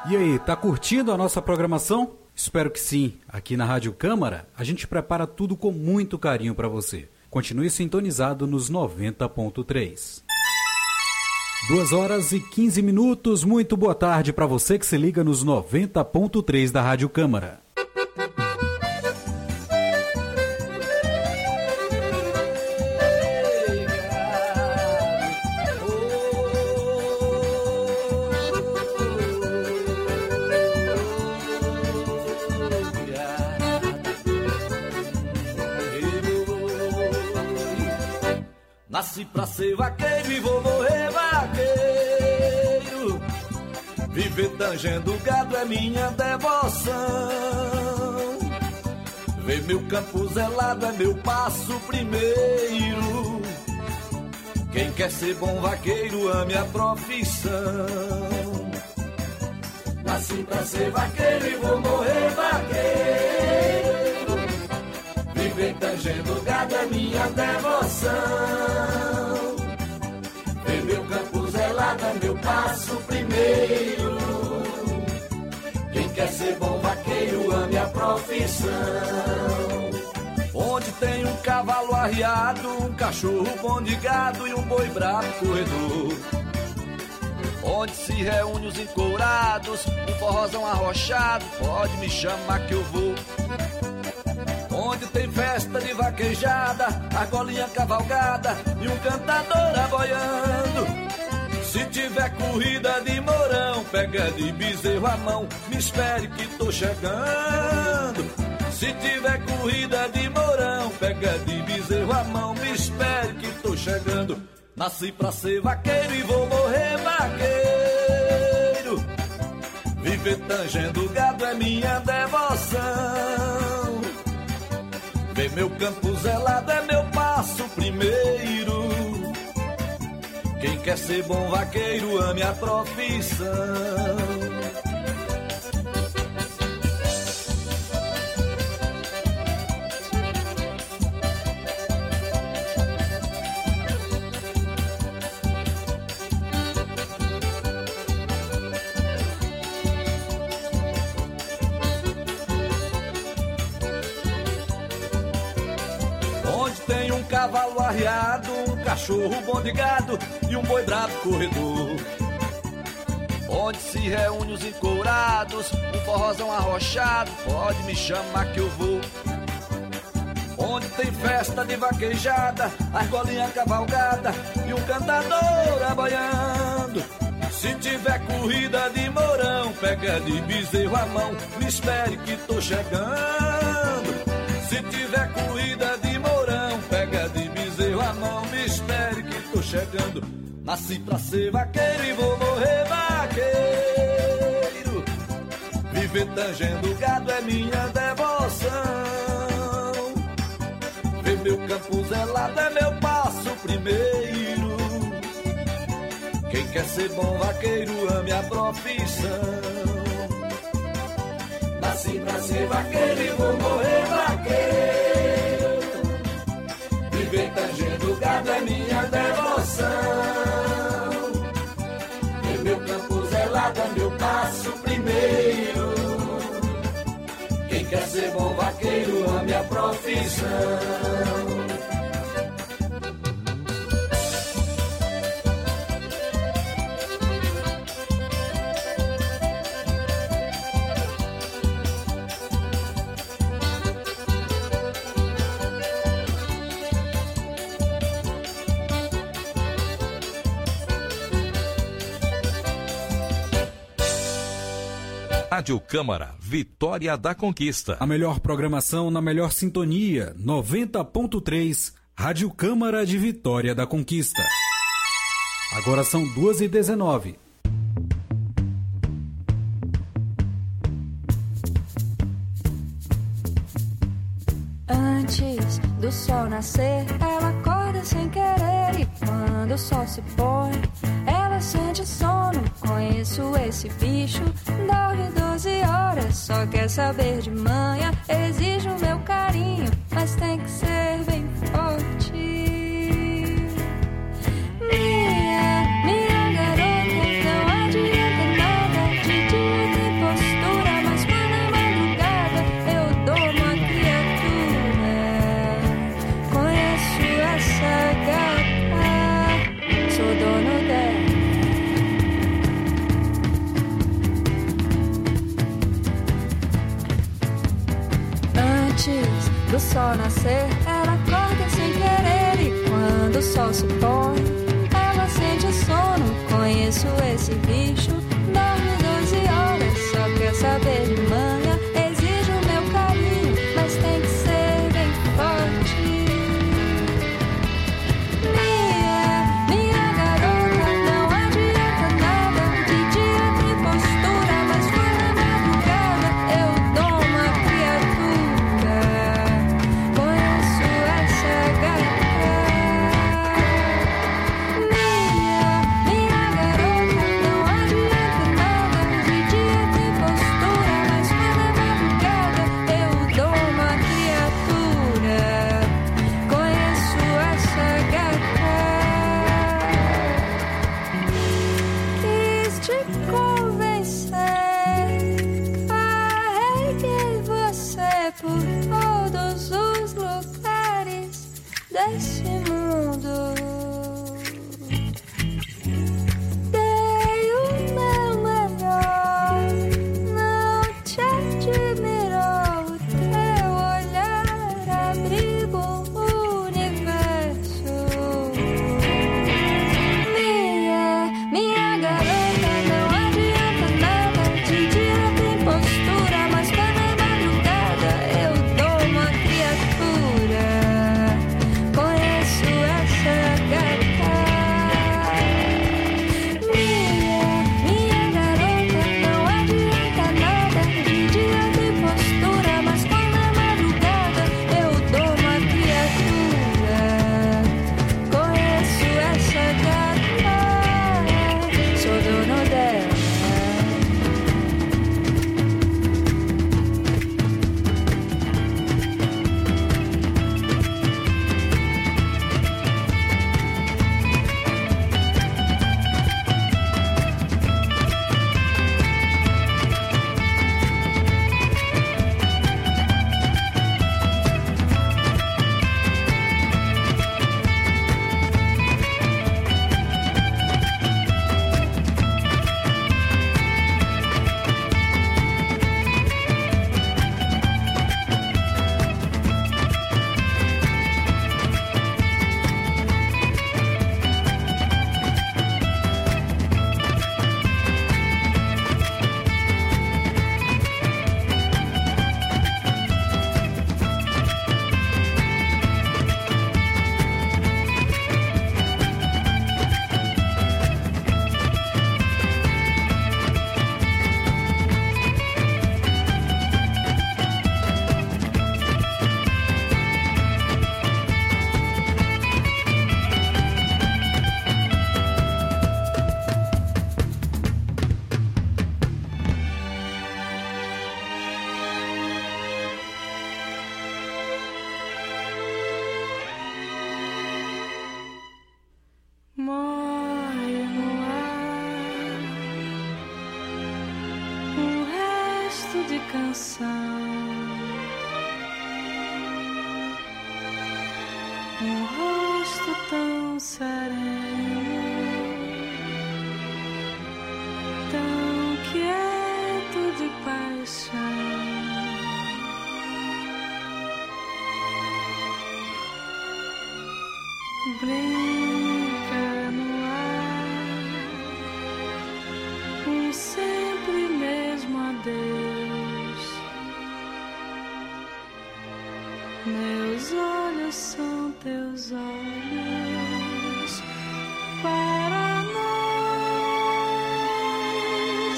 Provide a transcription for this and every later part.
E aí, tá curtindo a nossa programação? Espero que sim. Aqui na Rádio Câmara, a gente prepara tudo com muito carinho para você. Continue sintonizado nos 90.3. 2h15. Muito boa tarde para você que se liga nos 90.3 da Rádio Câmara. Nasci pra ser vaqueiro e vou morrer vaqueiro. Viver tangendo gado é minha devoção. Ver meu campo zelado é meu passo primeiro. Quem quer ser bom vaqueiro ame a profissão. Nasci pra ser vaqueiro e vou morrer vaqueiro. Viver tangendo gado é minha devoção. Ver meu campo zelado é meu passo primeiro. Quem quer ser bom vaqueiro ame a profissão. Onde tem um cavalo arriado, um cachorro bom de gado e um boi bravo corredor. Onde se reúne os encourados, um forrozão arrochado, pode me chamar que eu vou. Onde tem festa de vaquejada, argolinha cavalgada e um cantador aboiando. Se tiver corrida de mourão, pega de bezerro a mão, me espere que tô chegando. Se tiver corrida de mourão, pega de bezerro a mão, me espere que tô chegando. Nasci pra ser vaqueiro e vou morrer vaqueiro. Viver tangendo gado é minha devoção. Ver meu campo zelado é meu passo primeiro. Quem quer ser bom vaqueiro ame a profissão. Cavalo arriado, um cachorro bom de gado e um boi bravo corredor. Onde se reúne os encourados, um forrozão arrochado, pode me chamar que eu vou. Onde tem festa de vaquejada, argolinha cavalgada e um cantador aboiando. Se tiver corrida de mourão, pega de bezerro a mão, me espere que tô chegando. Se tiver corrida de mourão, pega de bezerro a mão, me espere que tô chegando. Nasci pra ser vaqueiro e vou morrer vaqueiro. Viver tangendo gado é minha devoção. Ver meu campo zelado é meu passo primeiro. Quem quer ser bom vaqueiro ame a profissão. Nasci pra ser vaqueiro e vou morrer vaqueiro. Viver tangendo gado é minha devoção. Ver meu campo zelado é meu passo primeiro. Quem quer ser bom vaqueiro ame a profissão. Rádio Câmara, Vitória da Conquista. A melhor programação na melhor sintonia, 90.3, Rádio Câmara de Vitória da Conquista. Agora são 2h19. Antes do sol nascer, ela acorda sem querer. E quando o sol se põe, ela sente sono. Conheço esse bicho, dorme 12 horas. Só quer saber de manhã, exige o meu carinho, mas tem que ser bem forte. Minha garota, não adianta nada de dia. sol nascer, ela acorda sem querer. E quando o sol se põe, ela sente sono. Conheço esse bicho, dorme 12 horas, só quer saber de manhã. Exige o meu carinho, mas tem que ser bem forte. Minha garota, não adianta nada. De dia tem postura, mas quando é madrugada eu dou uma criatura. Conheço essa gata. Minha garota, não adianta nada. De dia tem postura, mas quando é madrugada eu dou uma criatura. Conheço essa gata. Quis te convencer, carreguei você por todos os lugares desse mundo. Dei o meu melhor, não te admirou. Teu olhar abriga o universo. Minha garota, não adianta nada. De dia tem postura, mas quando é madrugada eu dou uma criatura. Conheço essa gata. Minha garota, não adianta nada. De dia tem postura, mas quando é madrugada eu dou uma criatura. Conheço essa gata, sou dono dela. Morre no ar resto de canção, rosto tão sereno, tão quieto de paixão. Brinca no ar, sempre mesmo adeus. Meus olhos são teus olhos para nós.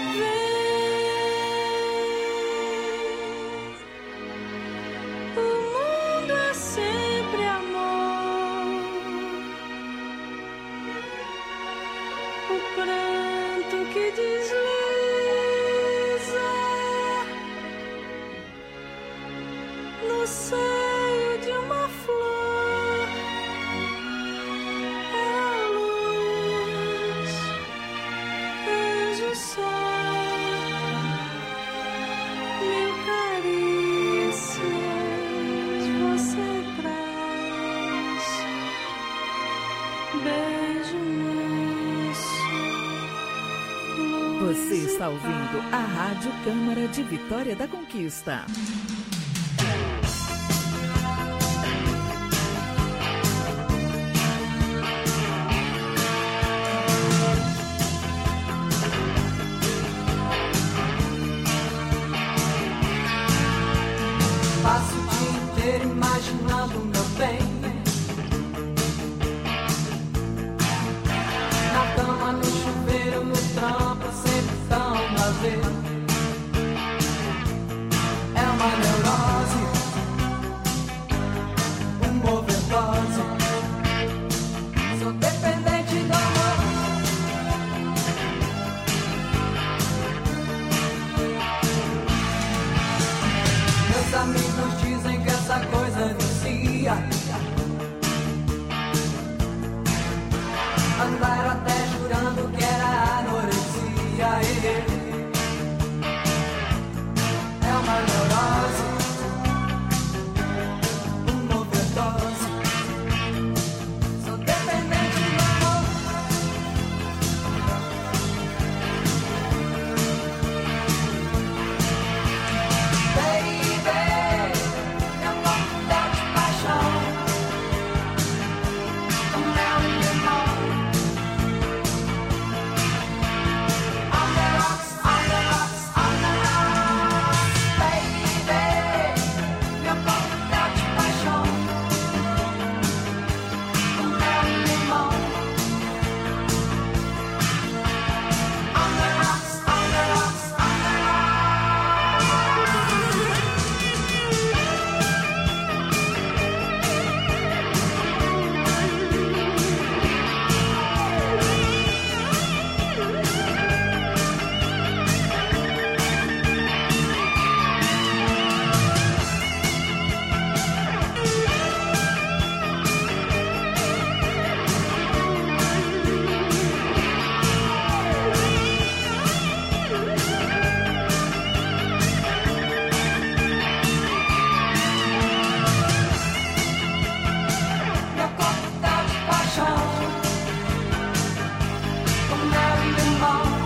Vem, o mundo é sempre amor. O pranto que desliza no seio de uma flor é a luz, anjo sol, mil carícias você traz, beijo moço. Você está ouvindo a Rádio Câmara de Vitória da Conquista. all.